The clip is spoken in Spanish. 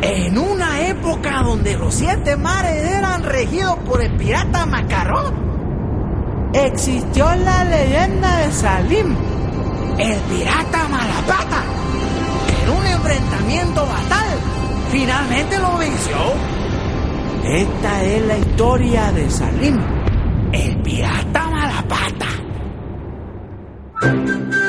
En una época donde los 7 mares eran regidos por el pirata Macarrón, existió la leyenda de Salim, el pirata Malapata, que en un enfrentamiento fatal finalmente lo venció. Esta es la historia de Salim, el pirata Malapata.